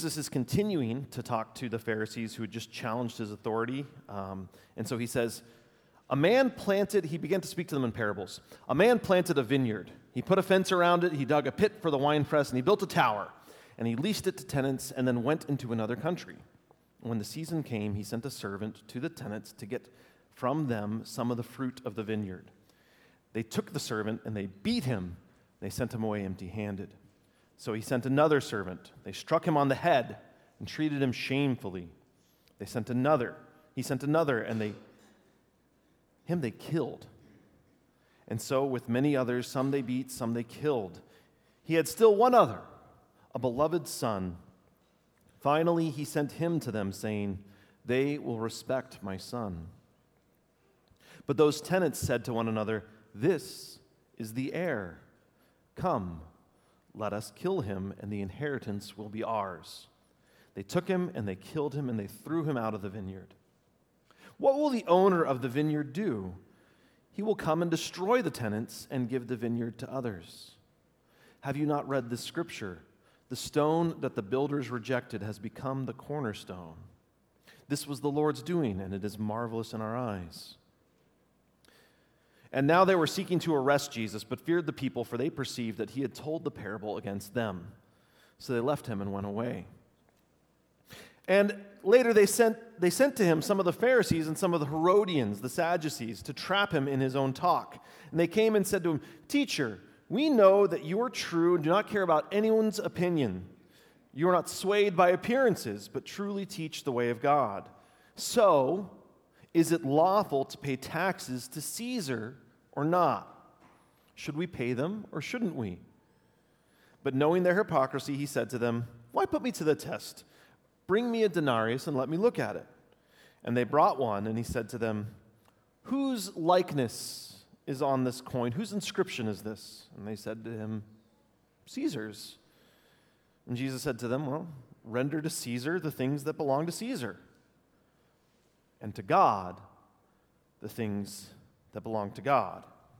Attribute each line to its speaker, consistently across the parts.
Speaker 1: Jesus is continuing to talk to the Pharisees who had just challenged his authority. And so he says, he began to speak to them in parables. A man planted a vineyard. He put a fence around it, he dug a pit for the winepress, and he built a tower. And he leased it to tenants and then went into another country. When the season came, he sent a servant to the tenants to get from them some of the fruit of the vineyard. They took the servant and they beat him. They sent him away empty-handed. So he sent another servant. They struck him on the head and treated him shamefully. He sent another, and they killed. And so with many others, some they beat, some they killed. He had still one other, a beloved son. Finally, he sent him to them, saying, "They will respect my son." But those tenants said to one another, "This is the heir. Come, let us kill him, and the inheritance will be ours." They took him, and they killed him, and they threw him out of the vineyard. What will the owner of the vineyard do? He will come and destroy the tenants and give the vineyard to others. Have you not read this scripture? The stone that the builders rejected has become the cornerstone. This was the Lord's doing, and it is marvelous in our eyes. And now they were seeking to arrest Jesus, but feared the people, for they perceived that he had told the parable against them. So they left him and went away. And later they sent to him some of the Pharisees and some of the Herodians, the Sadducees, to trap him in his own talk. And they came and said to him, "Teacher, we know that you are true and do not care about anyone's opinion. You are not swayed by appearances, but truly teach the way of God. So, is it lawful to pay taxes to Caesar or not? Should we pay them or shouldn't we?" But knowing their hypocrisy, he said to them, "Why put me to the test? Bring me a denarius and let me look at it." And they brought one, and he said to them, "Whose likeness is on this coin? Whose inscription is this?" And they said to him, "Caesar's." And Jesus said to them, "Well, render to Caesar the things that belong to Caesar, and to God the things that belong to God."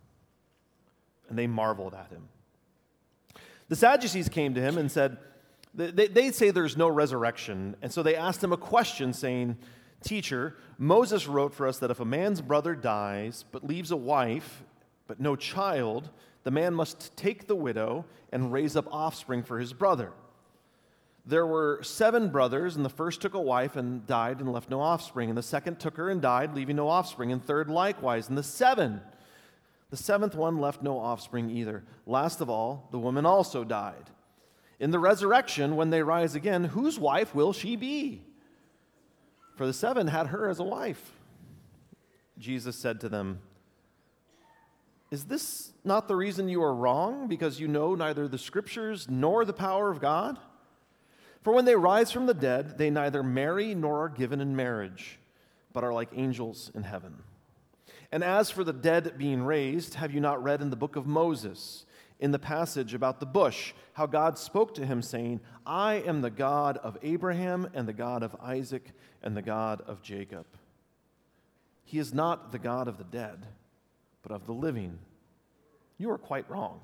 Speaker 1: And they marveled at him. The Sadducees came to him and said, they say there's no resurrection, and so they asked him a question, saying, "Teacher, Moses wrote for us that if a man's brother dies but leaves a wife but no child, the man must take the widow and raise up offspring for his brother. There were 7 brothers, and the first took a wife and died and left no offspring, and the second took her and died, leaving no offspring, and third likewise, and the 7th one left no offspring either. Last of all, the woman also died. In the resurrection, when they rise again, whose wife will she be? For the 7 had her as a wife." Jesus said to them, "Is this not the reason you are wrong, because you know neither the Scriptures nor the power of God? For when they rise from the dead, they neither marry nor are given in marriage, but are like angels in heaven. And as for the dead being raised, have you not read in the book of Moses, in the passage about the bush, how God spoke to him, saying, 'I am the God of Abraham and the God of Isaac and the God of Jacob'? He is not the God of the dead, but of the living. You are quite wrong."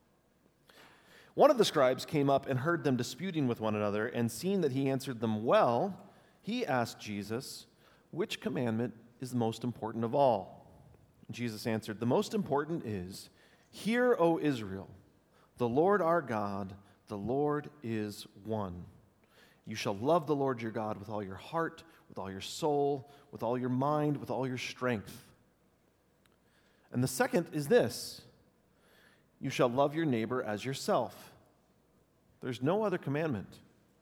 Speaker 1: One of the scribes came up and heard them disputing with one another, and seeing that he answered them well, he asked Jesus, "Which commandment is the most important of all?" Jesus answered, "The most important is, 'Hear, O Israel, the Lord our God, the Lord is one. You shall love the Lord your God with all your heart, with all your soul, with all your mind, with all your strength. And the second is this: you shall love your neighbor as yourself. There's no other commandment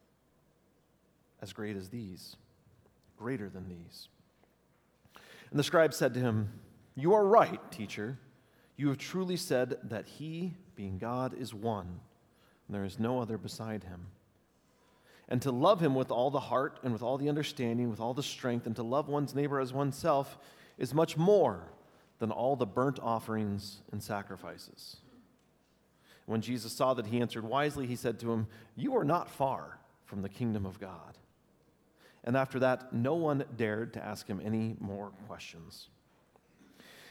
Speaker 1: as great as these, greater than these." And the scribe said to him, "You are right, teacher. You have truly said that he, being God, is one, and there is no other beside him. And to love him with all the heart and with all the understanding, with all the strength, and to love one's neighbor as oneself is much more than all the burnt offerings and sacrifices." When Jesus saw that he answered wisely, he said to him, "You are not far from the kingdom of God." And after that, no one dared to ask him any more questions.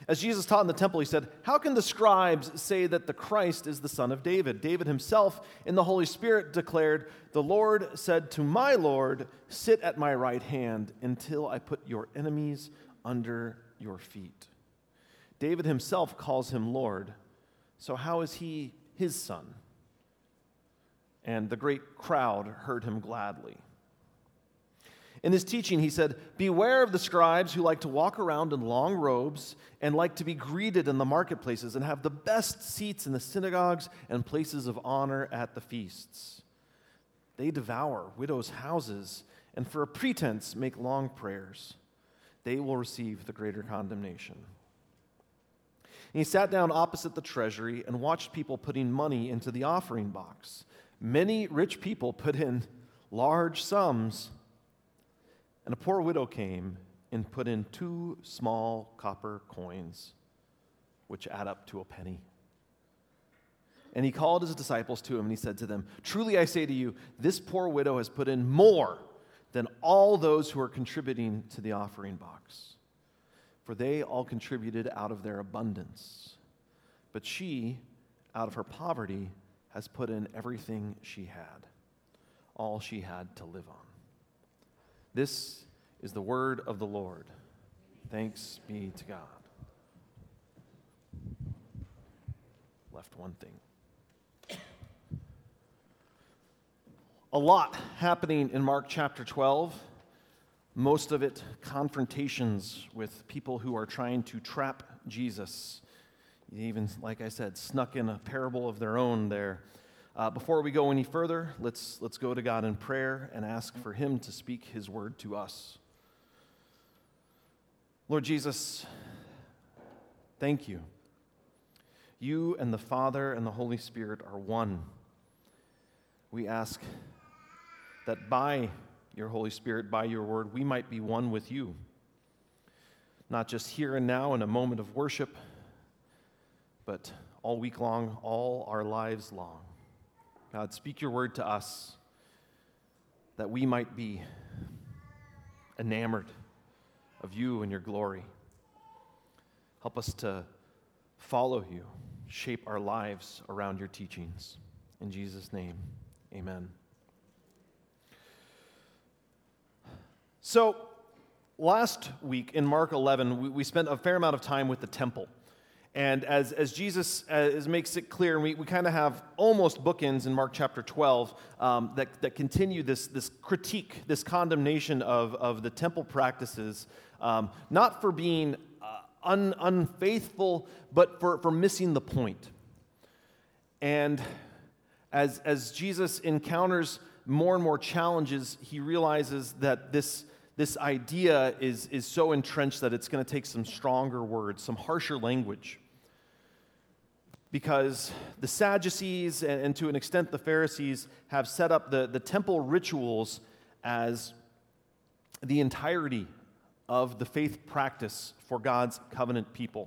Speaker 1: As Jesus taught in the temple, he said, "How can the scribes say that the Christ is the son of David? David himself in the Holy Spirit declared, 'The Lord said to my Lord, sit at my right hand until I put your enemies under your feet.'" David himself calls him Lord, so how is he his son? And the great crowd heard him gladly. In his teaching, he said, "Beware of the scribes who like to walk around in long robes and like to be greeted in the marketplaces and have the best seats in the synagogues and places of honor at the feasts. They devour widows' houses and for a pretense make long prayers. They will receive the greater condemnation." And he sat down opposite the treasury and watched people putting money into the offering box. Many rich people put in large sums. And a poor widow came and put in 2 small copper coins, which add up to a penny. And he called his disciples to him, and he said to them, "Truly I say to you, this poor widow has put in more than all those who are contributing to the offering box. For they all contributed out of their abundance. But she, out of her poverty, has put in everything she had, all she had to live on." This is the word of the Lord. Thanks be to God. Left one thing. A lot happening in Mark chapter 12. Most of it confrontations with people who are trying to trap Jesus. Even, like I said, snuck in a parable of their own there. Before we go any further, let's go to God in prayer and ask for him to speak his word to us. Lord Jesus, thank you. You and the Father and the Holy Spirit are one. We ask that by your Holy Spirit, by your word, we might be one with you. Not just here and now in a moment of worship, but all week long, all our lives long. God, speak your word to us that we might be enamored of you and your glory. Help us to follow you, shape our lives around your teachings. In Jesus' name, amen. So, last week in Mark 11, we spent a fair amount of time with the temple. And as Jesus makes it clear, and we kind of have almost bookends in Mark chapter 12 that continue this critique, this condemnation of the temple practices, not for being unfaithful, but for missing the point. And as Jesus encounters more and more challenges, he realizes that this idea is so entrenched that it's going to take some stronger words, some harsher language. Because the Sadducees and to an extent the Pharisees have set up the temple rituals as the entirety of the faith practice for God's covenant people.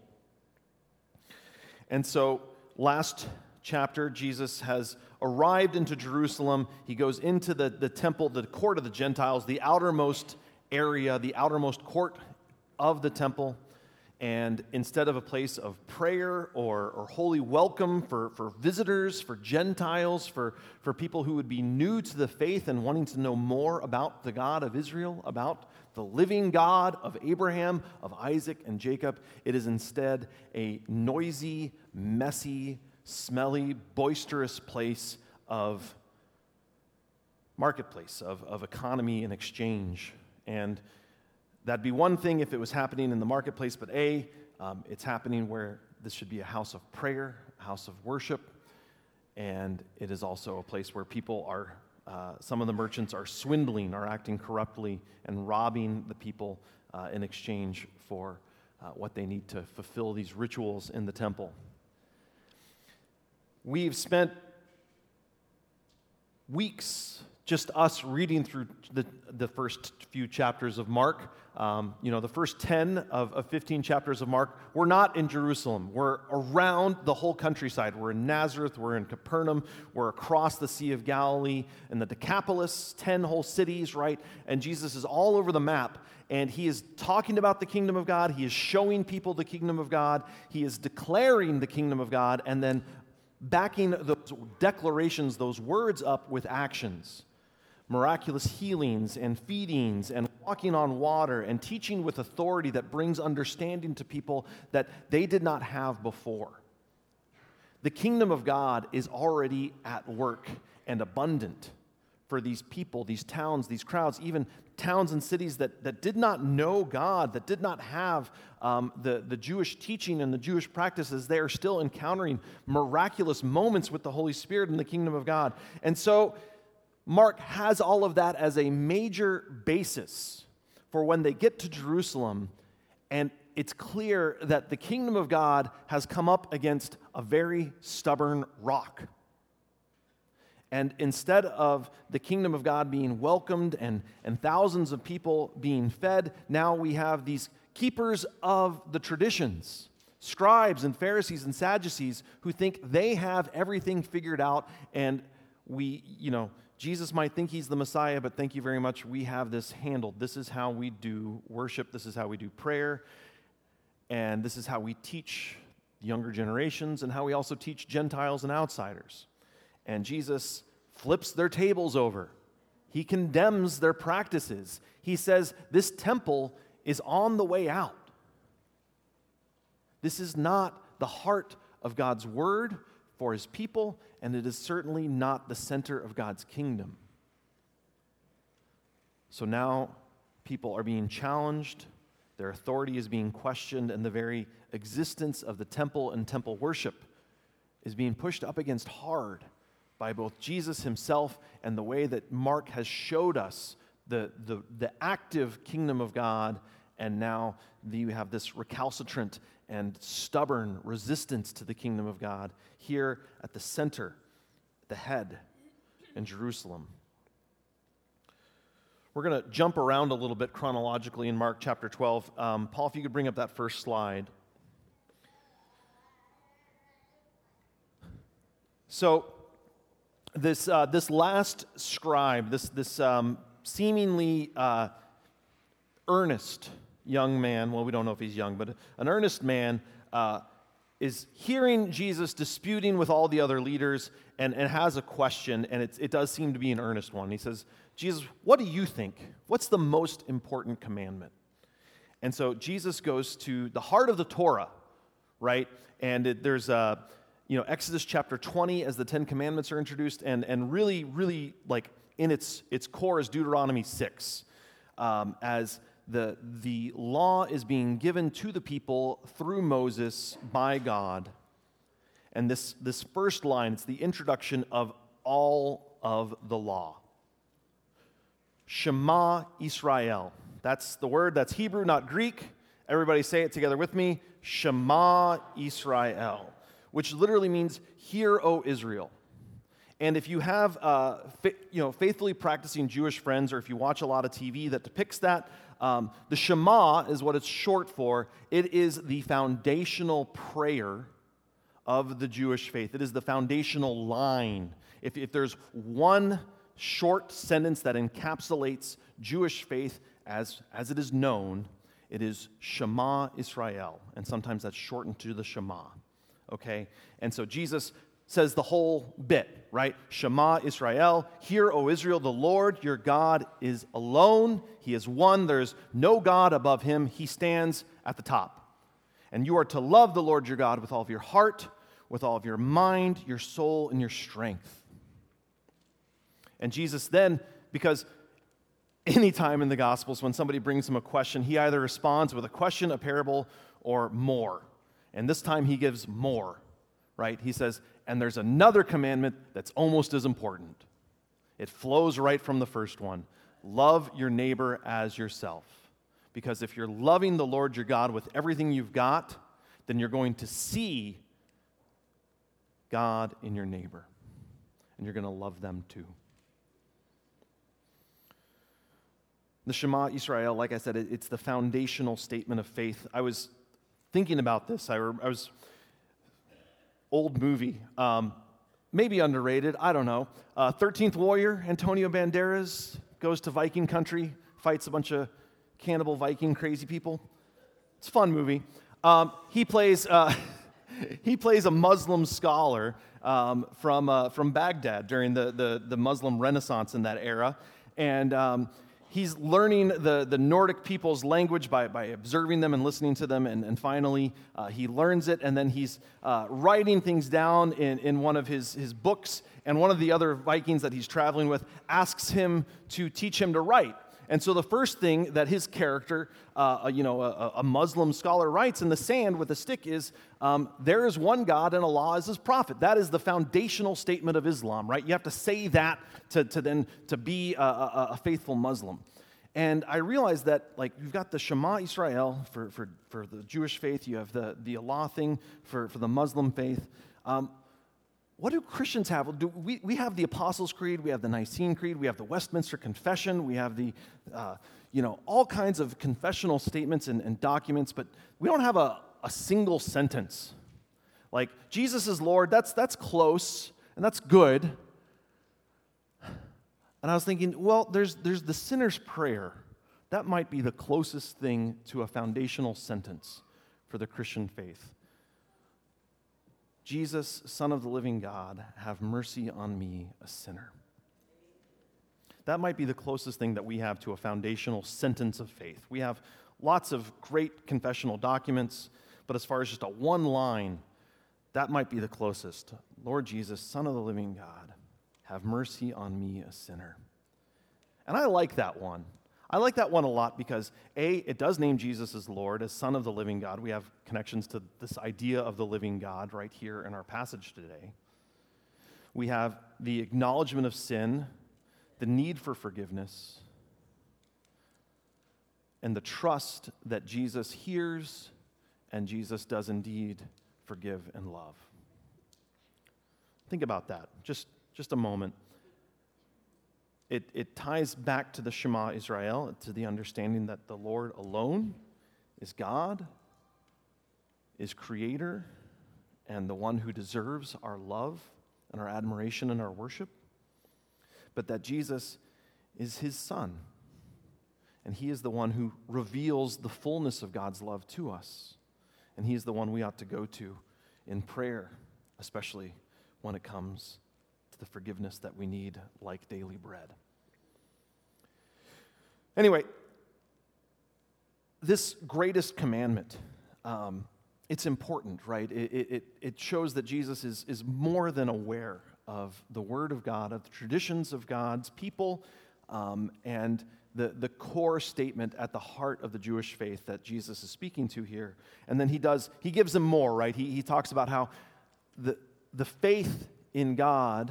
Speaker 1: And so last chapter, Jesus has arrived into Jerusalem. He goes into the temple, the court of the Gentiles, the outermost area, the outermost court of the temple. And instead of a place of prayer or holy welcome for visitors, for Gentiles, for people who would be new to the faith and wanting to know more about the God of Israel, about the living God of Abraham, of Isaac, and Jacob, it is instead a noisy, messy, smelly, boisterous place of marketplace, of economy and exchange. And that'd be one thing if it was happening in the marketplace, but it's happening where this should be a house of prayer, a house of worship, and it is also a place where people are, some of the merchants are swindling, are acting corruptly, and robbing the people in exchange for what they need to fulfill these rituals in the temple. We've spent weeks just us reading through the first few chapters of Mark, the first 10 of 15 chapters of Mark, we're not in Jerusalem. We're around the whole countryside. We're in Nazareth, we're in Capernaum, we're across the Sea of Galilee, and the Decapolis, 10 whole cities, right? And Jesus is all over the map, and he is talking about the kingdom of God. He is showing people the kingdom of God. He is declaring the kingdom of God, and then backing those declarations, those words up with actions. Miraculous healings and feedings and walking on water and teaching with authority that brings understanding to people that they did not have before. The kingdom of God is already at work and abundant for these people, these towns, these crowds, even towns and cities that did not know God, that did not have the Jewish teaching and the Jewish practices. They are still encountering miraculous moments with the Holy Spirit in the kingdom of God. And so Mark has all of that as a major basis for when they get to Jerusalem, and it's clear that the kingdom of God has come up against a very stubborn rock. And instead of the kingdom of God being welcomed and thousands of people being fed, now we have these keepers of the traditions, scribes and Pharisees and Sadducees, who think they have everything figured out, and Jesus might think he's the Messiah, but thank you very much, we have this handled. This is how we do worship, this is how we do prayer, and this is how we teach younger generations, and how we also teach Gentiles and outsiders. And Jesus flips their tables over. He condemns their practices. He says, this temple is on the way out. This is not the heart of God's word for his people, and it is certainly not the center of God's kingdom. So now people are being challenged, their authority is being questioned, and the very existence of the temple and temple worship is being pushed up against hard by both Jesus himself and the way that Mark has showed us the active kingdom of God, and now you have this recalcitrant and stubborn resistance to the kingdom of God here at the center, the head, in Jerusalem. We're going to jump around a little bit chronologically in Mark chapter 12. Paul, if you could bring up that first slide. So this last scribe, this seemingly earnest young man, well, we don't know if he's young, but an earnest man is hearing Jesus disputing with all the other leaders and has a question, and it does seem to be an earnest one. He says, Jesus, what do you think? What's the most important commandment? And so Jesus goes to the heart of the Torah, right? And there's Exodus chapter 20 as the Ten Commandments are introduced, and really like in its core is Deuteronomy 6, as the law is being given to the people through Moses by God. And this first line, it's the introduction of all of the law. Shema Israel. That's the word, that's Hebrew, not Greek. Everybody say it together with me. Shema Israel, which literally means, hear, O Israel. And if you have faithfully practicing Jewish friends, or if you watch a lot of TV that depicts that, the Shema is what it's short for. It is the foundational prayer of the Jewish faith. It is the foundational line. If there's one short sentence that encapsulates Jewish faith as it is known, it is Shema Israel. And sometimes that's shortened to the Shema. Okay? And so Jesus says the whole bit, right? Shema Israel, hear, O Israel, the Lord your God is alone. He is one. There's no God above him. He stands at the top. And you are to love the Lord your God with all of your heart, with all of your mind, your soul, and your strength. And Jesus then, because anytime in the Gospels when somebody brings him a question, he either responds with a question, a parable, or more. And this time he gives more, right? He says, and there's another commandment that's almost as important. It flows right from the first one. Love your neighbor as yourself. Because if you're loving the Lord your God with everything you've got, then you're going to see God in your neighbor. And you're going to love them too. The Shema Israel, like I said, it's the foundational statement of faith. I was thinking about this. I was old movie, maybe underrated, I don't know. 13th Warrior, Antonio Banderas goes to Viking country, fights a bunch of cannibal Viking crazy people. It's a fun movie. He plays a Muslim scholar from Baghdad during the Muslim Renaissance in that era, and he's learning the Nordic people's language by observing them and listening to them, and finally he learns it, and then he's writing things down in one of his books, and one of the other Vikings that he's traveling with asks him to teach him to write. And so the first thing that his character, a Muslim scholar, writes in the sand with a stick is, there is one God and Allah is his prophet. That is the foundational statement of Islam, right? You have to say that to be a faithful Muslim. And I realized that, like, you've got the Shema Israel for the Jewish faith. You have the Allah thing for the Muslim faith. What do Christians have? We have the Apostles' Creed, we have the Nicene Creed, we have the Westminster Confession, we have the, all kinds of confessional statements and documents, but we don't have a single sentence. Like, Jesus is Lord, that's close, and that's good. And I was thinking, well, there's the sinner's prayer. That might be the closest thing to a foundational sentence for the Christian faith. Jesus, Son of the living God, have mercy on me, a sinner. That might be the closest thing that we have to a foundational sentence of faith. We have lots of great confessional documents, but as far as just a one line, that might be the closest. Lord Jesus, Son of the living God, have mercy on me, a sinner. And I like that one. I like that one a lot because, A, it does name Jesus as Lord, as Son of the living God. We have connections to this idea of the living God right here in our passage today. We have the acknowledgement of sin, the need for forgiveness, and the trust that Jesus hears and Jesus does indeed forgive and love. Think about that. Just a moment. It ties back to the Shema Israel, to the understanding that the Lord alone is God, is creator, and the one who deserves our love and our admiration and our worship, but that Jesus is his Son, and he is the one who reveals the fullness of God's love to us, and he is the one we ought to go to in prayer, especially when it comes to the forgiveness that we need like daily bread. Anyway, this greatest commandment, it's important, right? It shows that Jesus is more than aware of the Word of God, of the traditions of God's people, and the core statement at the heart of the Jewish faith that Jesus is speaking to here. And then he gives them more, right? He talks about how the faith in God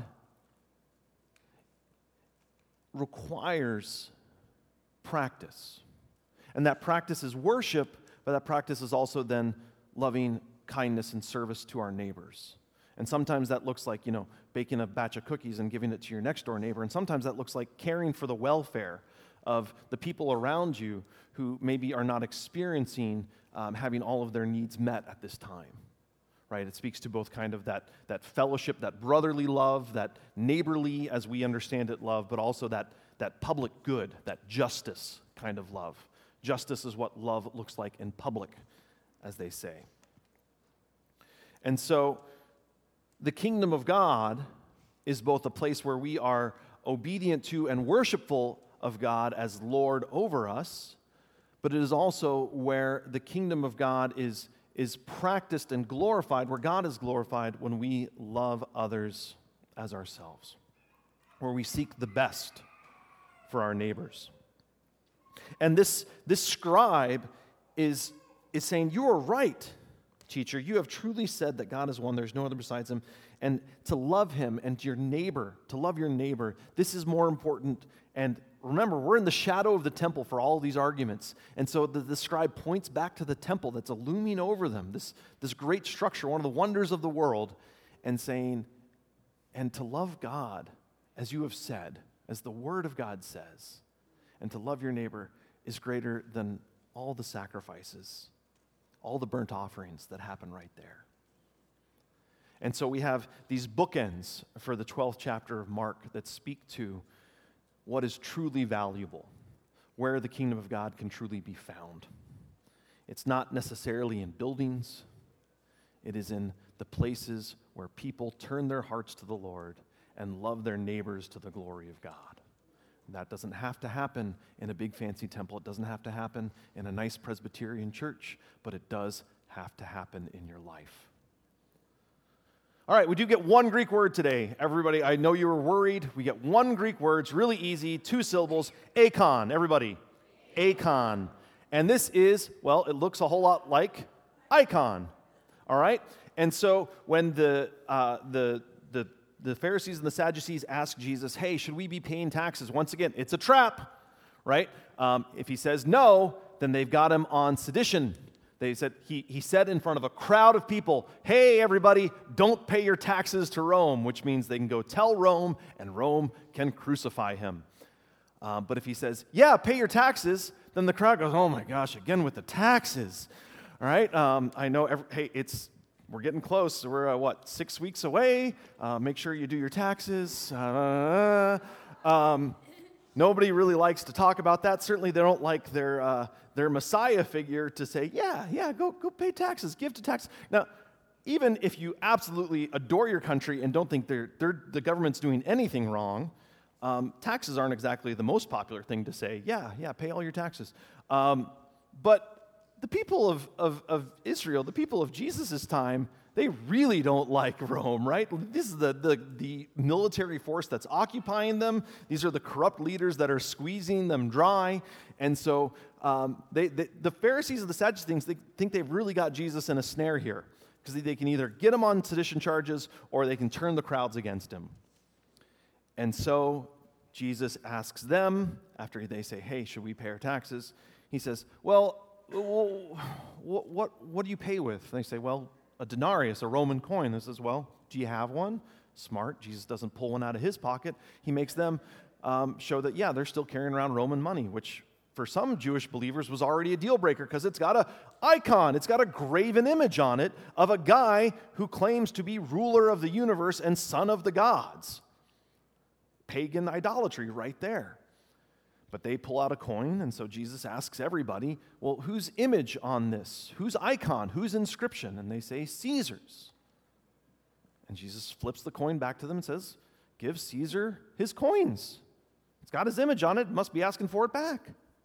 Speaker 1: requires practice. And that practice is worship, but that practice is also then loving kindness and service to our neighbors. And sometimes that looks like, baking a batch of cookies and giving it to your next door neighbor. And sometimes that looks like caring for the welfare of the people around you who maybe are not experiencing having all of their needs met at this time. Right? It speaks to both kind of that fellowship, that brotherly love, that neighborly, as we understand it, love, but also that public good, that justice kind of love. Justice is what love looks like in public, as they say. And so the kingdom of God is both a place where we are obedient to and worshipful of God as Lord over us, but it is also where the kingdom of God is practiced and glorified, where God is glorified when we love others as ourselves, where we seek the best for our neighbors. And this scribe is saying, you are right, teacher. You have truly said that God is one. There's no other besides him. And to love him and to love your neighbor, this is more important. And remember, we're in the shadow of the temple for all of these arguments. And so the scribe points back to the temple that's looming over them, this great structure, one of the wonders of the world, and saying, and to love God as you have said, as the Word of God says, and to love your neighbor is greater than all the sacrifices, all the burnt offerings that happen right there. And so we have these bookends for the 12th chapter of Mark that speak to what is truly valuable, where the kingdom of God can truly be found. It's not necessarily in buildings. It is in the places where people turn their hearts to the Lord and love their neighbors to the glory of God. And that doesn't have to happen in a big fancy temple. It doesn't have to happen in a nice Presbyterian church, but it does have to happen in your life. All right, we do get one Greek word today. Everybody, I know you were worried. We get one Greek word. It's really easy, 2 syllables. Akon, everybody. Akon. And this is, well, it looks a whole lot like icon. All right? And so when the Pharisees and the Sadducees ask Jesus, hey, should we be paying taxes? Once again, it's a trap, right? If he says no, then they've got him on sedition. They said, he said in front of a crowd of people, hey, everybody, don't pay your taxes to Rome, which means they can go tell Rome, and Rome can crucify him. But if he says, yeah, pay your taxes, then the crowd goes, oh my gosh, again with the taxes. All right, I know, we're getting close. We're, 6 weeks away? Make sure you do your taxes. Nobody really likes to talk about that. Certainly they don't like their Messiah figure to say, yeah, go pay taxes, give to tax. Now, even if you absolutely adore your country and don't think the government's doing anything wrong, taxes aren't exactly the most popular thing to say. Yeah, pay all your taxes. But the people of Israel, the people of Jesus' time, they really don't like Rome, right? This is the military force that's occupying them. These are the corrupt leaders that are squeezing them dry. And so the Pharisees and the Sadducees think they've really got Jesus in a snare here, because they can either get him on sedition charges or they can turn the crowds against him. And so Jesus asks them, after they say, hey, should we pay our taxes? He says, well, what do you pay with? And they say, well, a denarius, a Roman coin. This says, well, do you have one? Smart. Jesus doesn't pull one out of his pocket. He makes them show that, yeah, they're still carrying around Roman money, which for some Jewish believers was already a deal breaker because it's got an icon. It's got a graven image on it of a guy who claims to be ruler of the universe and son of the gods. Pagan idolatry right there. But they pull out a coin, and so Jesus asks everybody, well, whose image on this? Whose icon? Whose inscription? And they say, Caesar's. And Jesus flips the coin back to them and says, give Caesar his coins. It's got his image on it. Must be asking for it back.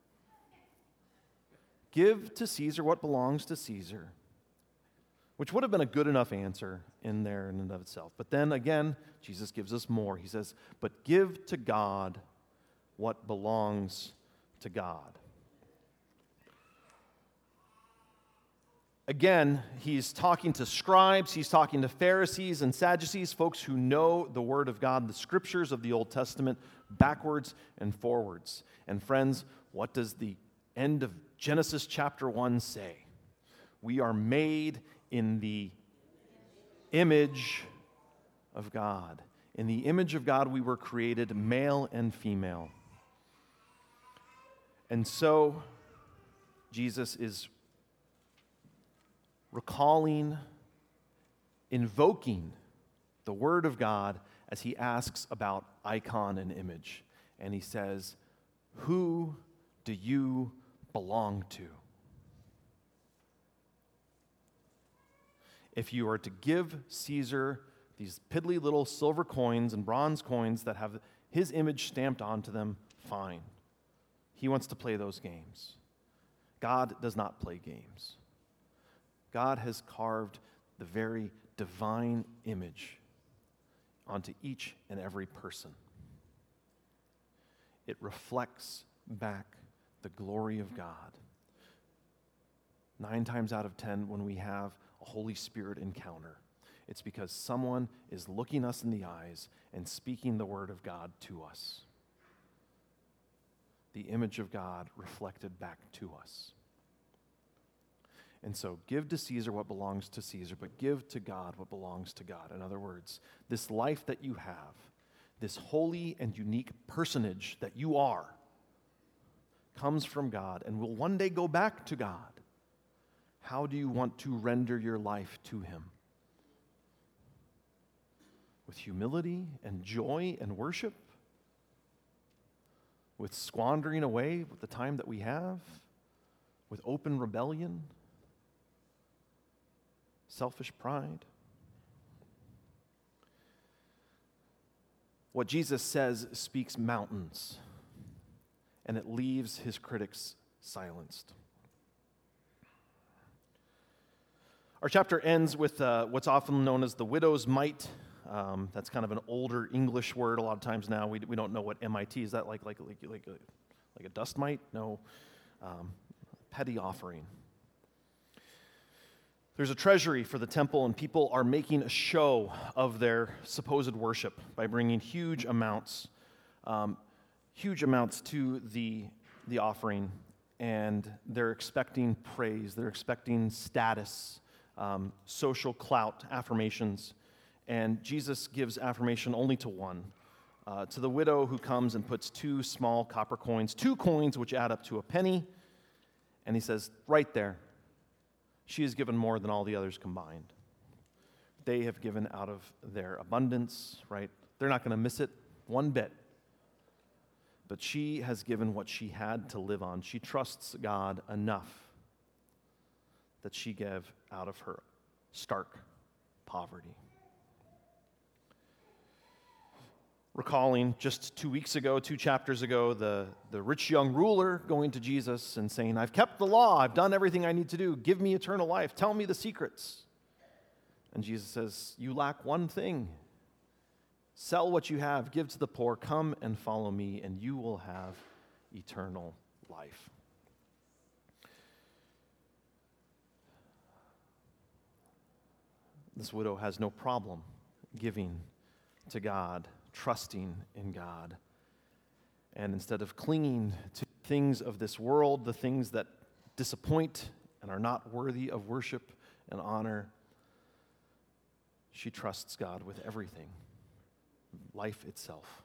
Speaker 1: Give to Caesar what belongs to Caesar, which would have been a good enough answer in there in and of itself. But then again, Jesus gives us more. He says, but give to God what belongs to God. Again, he's talking to scribes, he's talking to Pharisees and Sadducees, folks who know the Word of God, the Scriptures of the Old Testament, backwards and forwards. And friends, what does the end of Genesis chapter 1 say? We are made in the image of God. In the image of God we were created, male and female. And so, Jesus is recalling, invoking the Word of God as he asks about icon and image. And he says, who do you belong to? If you are to give Caesar these piddly little silver coins and bronze coins that have his image stamped onto them, fine. He wants to play those games. God does not play games. God has carved the very divine image onto each and every person. It reflects back the glory of God. 9 times out of 10, when we have a Holy Spirit encounter, it's because someone is looking us in the eyes and speaking the word of God to us. The image of God reflected back to us. And so give to Caesar what belongs to Caesar, but give to God what belongs to God. In other words, this life that you have, this holy and unique personage that you are, comes from God and will one day go back to God, how do you want to render your life to Him? With humility and joy and worship? With squandering away with the time that we have? With open rebellion? Selfish pride? What Jesus says speaks mountains, and it leaves His critics silenced. Our chapter ends with what's often known as the widow's mite. That's kind of an older English word. A lot of times now we don't know what MIT is. That like a dust mite? No, petty offering. There's a treasury for the temple, and people are making a show of their supposed worship by bringing huge amounts to the offering, and they're expecting praise. They're expecting status. Social clout, affirmations, and Jesus gives affirmation only to one, to the widow who comes and puts 2 small copper coins, 2 coins which add up to a penny, and He says, right there, she has given more than all the others combined. They have given out of their abundance, right? They're not going to miss it one bit, but she has given what she had to live on. She trusts God enough that she gave out of her stark poverty. Recalling just 2 weeks ago, 2 chapters ago, the rich young ruler going to Jesus and saying, I've kept the law, I've done everything I need to do, give me eternal life, tell me the secrets. And Jesus says, you lack one thing. Sell what you have, give to the poor, come and follow me, and you will have eternal life. This widow has no problem giving to God, trusting in God. And instead of clinging to things of this world, the things that disappoint and are not worthy of worship and honor, she trusts God with everything, life itself.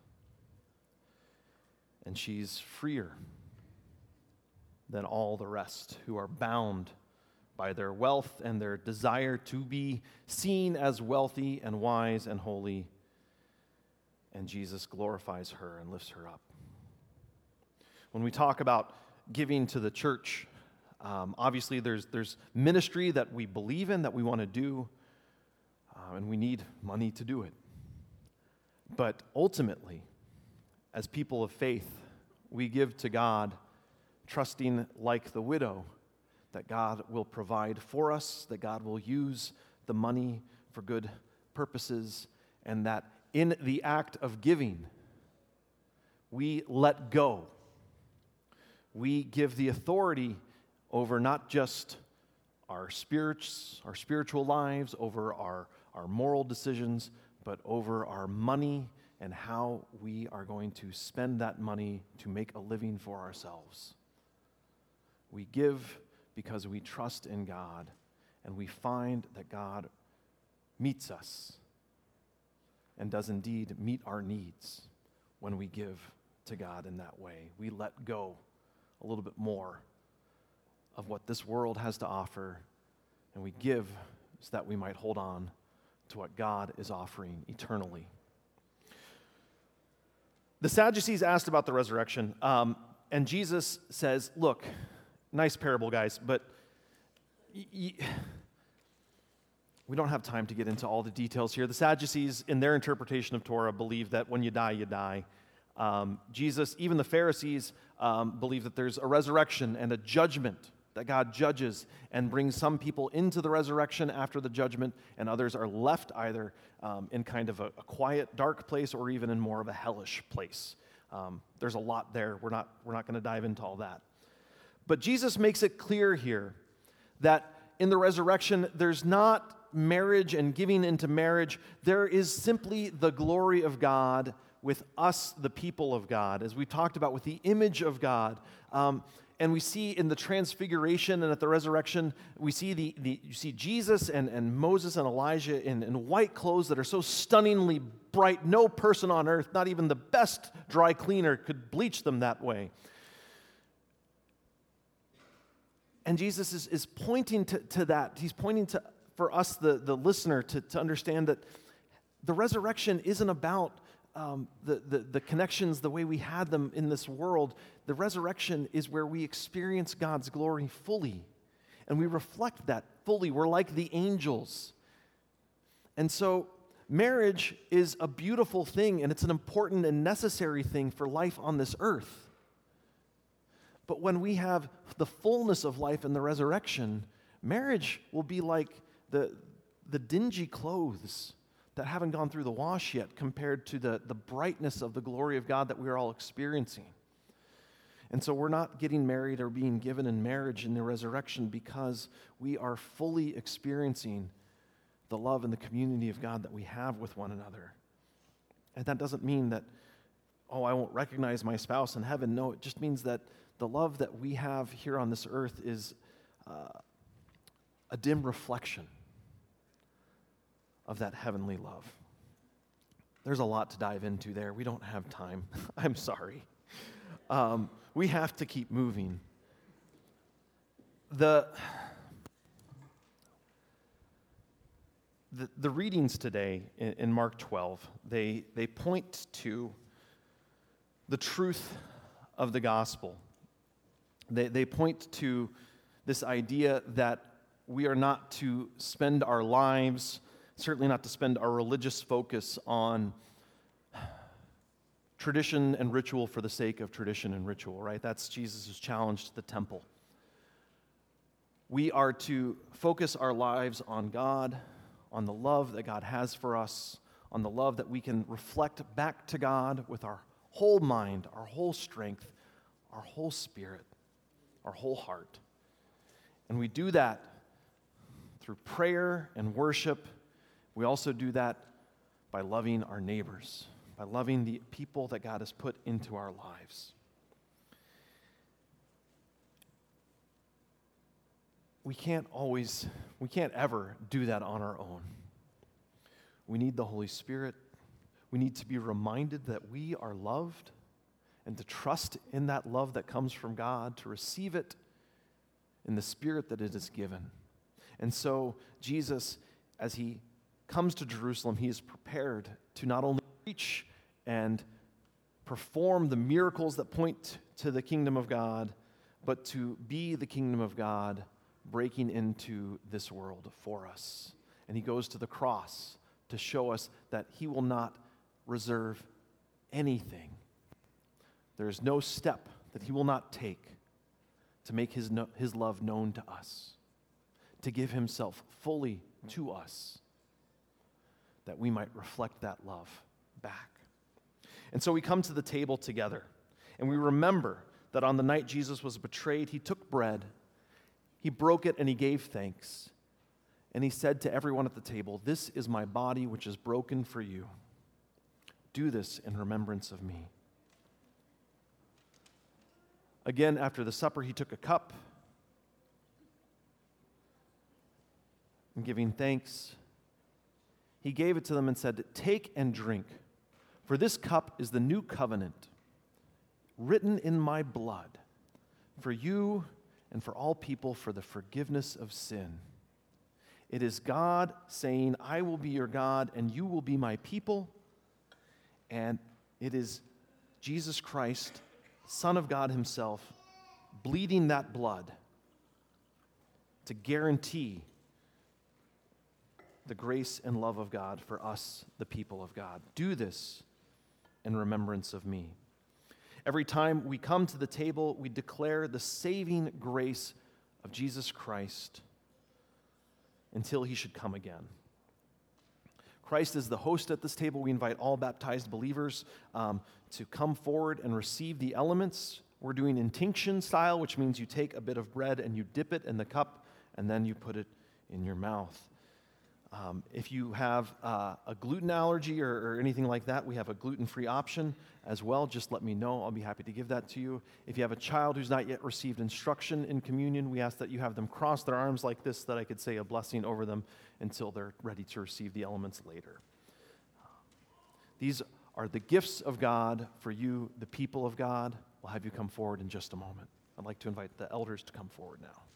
Speaker 1: And she's freer than all the rest who are bound by their wealth and their desire to be seen as wealthy and wise and holy. And Jesus glorifies her and lifts her up. When we talk about giving to the church, obviously there's ministry that we believe in, that we want to do, and we need money to do it. But ultimately, as people of faith, we give to God, trusting like the widow, that God will provide for us, that God will use the money for good purposes, and that in the act of giving, we let go. We give the authority over not just our spirits, our spiritual lives, over our moral decisions, but over our money and how we are going to spend that money to make a living for ourselves. We give because we trust in God, and we find that God meets us and does indeed meet our needs when we give to God in that way. We let go a little bit more of what this world has to offer, and we give so that we might hold on to what God is offering eternally. The Sadducees asked about the resurrection, and Jesus says, look, nice parable, guys, but we don't have time to get into all the details here. The Sadducees, in their interpretation of Torah, believe that when you die, you die. Jesus, even the Pharisees, believe that there's a resurrection and a judgment, that God judges and brings some people into the resurrection after the judgment, and others are left either in kind of a quiet, dark place or even in more of a hellish place. There's a lot there. We're not going to dive into all that. But Jesus makes it clear here that in the resurrection, there's not marriage and giving into marriage. There is simply the glory of God with us, the people of God, as we talked about, with the image of God. And we see in the transfiguration and at the resurrection, we see you see Jesus and Moses and Elijah in white clothes that are so stunningly bright. No person on earth, not even the best dry cleaner, could bleach them that way. And Jesus is pointing to that. He's pointing to, for us, the listener, to understand that the resurrection isn't about the connections the way we had them in this world. The resurrection is where we experience God's glory fully, and we reflect that fully. We're like the angels. And so marriage is a beautiful thing, and it's an important and necessary thing for life on this earth. But when we have the fullness of life in the resurrection, marriage will be like the dingy clothes that haven't gone through the wash yet compared to the brightness of the glory of God that we are all experiencing. And so we're not getting married or being given in marriage in the resurrection because we are fully experiencing the love and the community of God that we have with one another. And that doesn't mean that, I won't recognize my spouse in heaven. No, it just means that the love that we have here on this earth is a dim reflection of that heavenly love. There's a lot to dive into there. We don't have time. I'm sorry. We have to keep moving. The readings today in Mark 12, they point to the truth of the gospel. They point to this idea that we are not to spend our lives, certainly not to spend our religious focus on tradition and ritual for the sake of tradition and ritual, right? That's Jesus' challenge to the temple. We are to focus our lives on God, on the love that God has for us, on the love that we can reflect back to God with our whole mind, our whole strength, our whole spirit, our whole heart. And we do that through prayer and worship. We also do that by loving our neighbors, by loving the people that God has put into our lives. We can't ever do that on our own. We need the Holy Spirit. We need to be reminded that we are loved and to trust in that love that comes from God, to receive it in the Spirit that it is given. And so Jesus, as he comes to Jerusalem, he is prepared to not only preach and perform the miracles that point to the kingdom of God, but to be the kingdom of God breaking into this world for us. And he goes to the cross to show us that he will not reserve anything. There is no step that he will not take to make his love known to us, to give himself fully to us, that we might reflect that love back. And so we come to the table together, and we remember that on the night Jesus was betrayed, he took bread, he broke it, and he gave thanks. And he said to everyone at the table, "This is my body, which is broken for you. Do this in remembrance of me." Again, after the supper, he took a cup, and giving thanks, he gave it to them and said, "Take and drink, for this cup is the new covenant, written in my blood, for you and for all people for the forgiveness of sin. It is God saying, 'I will be your God, and you will be my people.' And it is Jesus Christ, Son of God himself, bleeding that blood to guarantee the grace and love of God for us, the people of God. Do this in remembrance of me." Every time we come to the table, we declare the saving grace of Jesus Christ until he should come again. Christ is the host at this table. We invite all baptized believers to come forward and receive the elements. We're doing intinction style, which means you take a bit of bread and you dip it in the cup, and then you put it in your mouth. If you have a gluten allergy or anything like that, we have a gluten-free option as well. Just let me know. I'll be happy to give that to you. If you have a child who's not yet received instruction in communion, we ask that you have them cross their arms like this, that I could say a blessing over them until they're ready to receive the elements later. These are the gifts of God for you, the people of God. We'll have you come forward in just a moment. I'd like to invite the elders to come forward now.